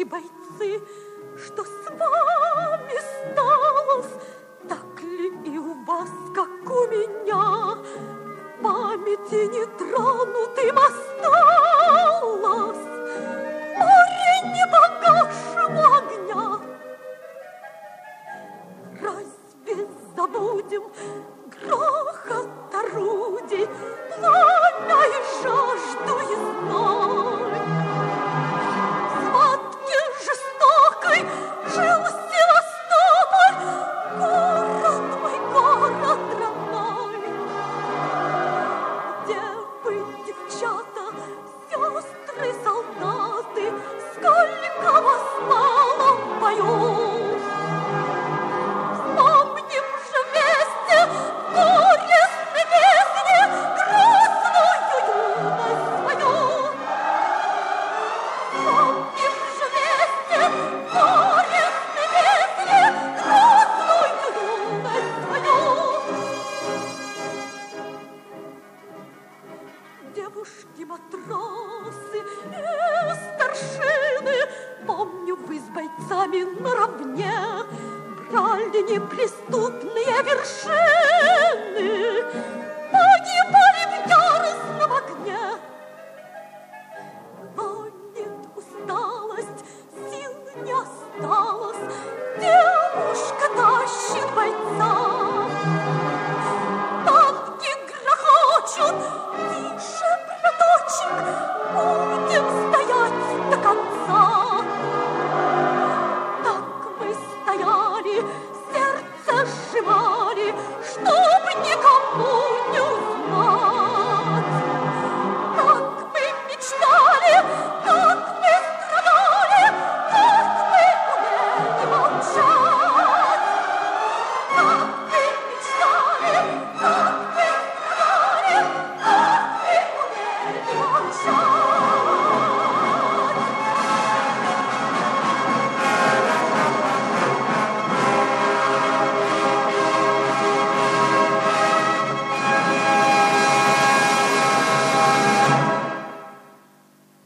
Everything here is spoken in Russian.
бойцы, что с вами сталось, так ли и у вас, как у меня, в памяти нетронутым осталось море непогашего огня. Разве забудем грохот орудий, пламя и жажду и зной? Схватки жестокой жил Севастополь, город мой, город родной. Девы, девчата, сестры, солдаты, сколько вас мало в бою! Вспомним же вместе горестной песни грустную юность свою. Вспомним же вместе горестной песни грустную юность свою. Девушки-матросы и старшины, помню, вы с бойцами наравне брали неприступные вершины, погибали в яростном огне. Гонит усталость, сил не осталось, девушка тащит бойца. Танки грохочут,